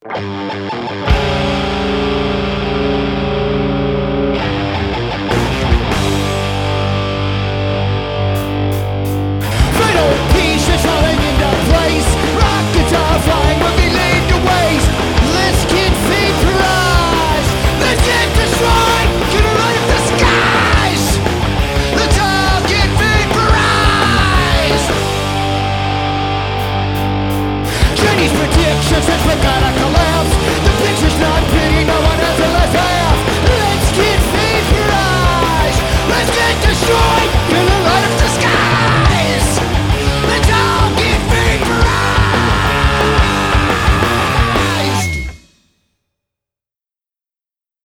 Fatal pieces falling into place. Rockets are flying when we lead the ways. Let's get vaporized. Let's get destroyed. Get light the skies. Let's all get vaporized. Chinese predictions has begun.